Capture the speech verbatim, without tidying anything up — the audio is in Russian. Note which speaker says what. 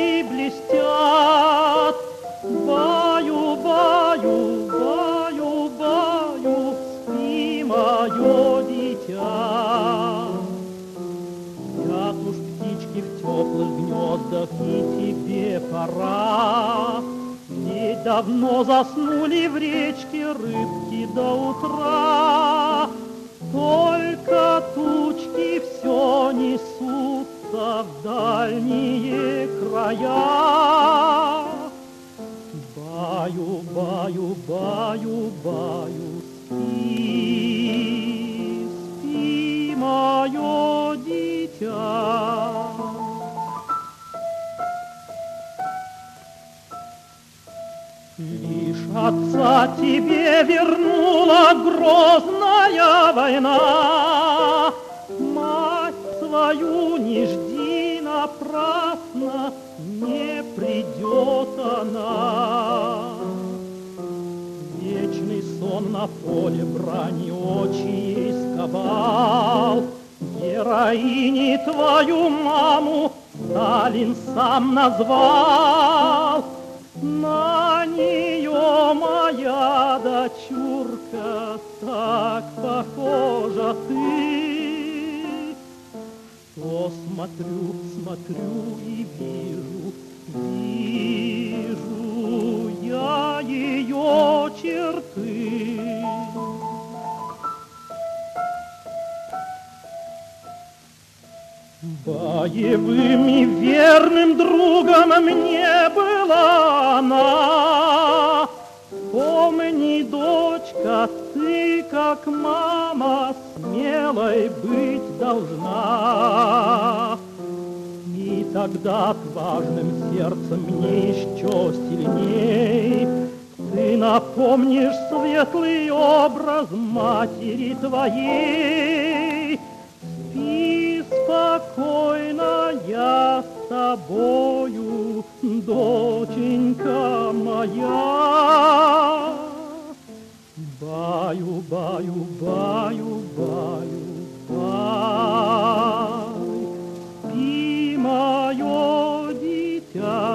Speaker 1: очи блестят. Баю, баю, баю, баю, спи, мое дитя. Спят уж птички в теплых гнездах, и тебе пора. Ведь давно заснули в речке рыбки до утра. Только тучки все несутся в дальние края. Баю, баю, баю, баю, спи, спи, мое дитя. Лишь отца тебе вернула грозная война. Мать свою не жди напрасно, не придет она. Вечный сон на поле брани очи ей сковал. Героини твою маму Сталин сам назвал. На нее моя дочурка так похожа ты, что смотрю, смотрю и вижу, вижу я ее черты. Боевым и верным другом мне была она. Помни, дочка, ты, как мама, смелой быть должна. И тогда отважным сердцем мне еще сильней ты напомнишь светлый образ матери твоей. Спи спокойно, я с тобою, доченька моя. Баю, баю, баю, баю, баю, спи, мое дитя.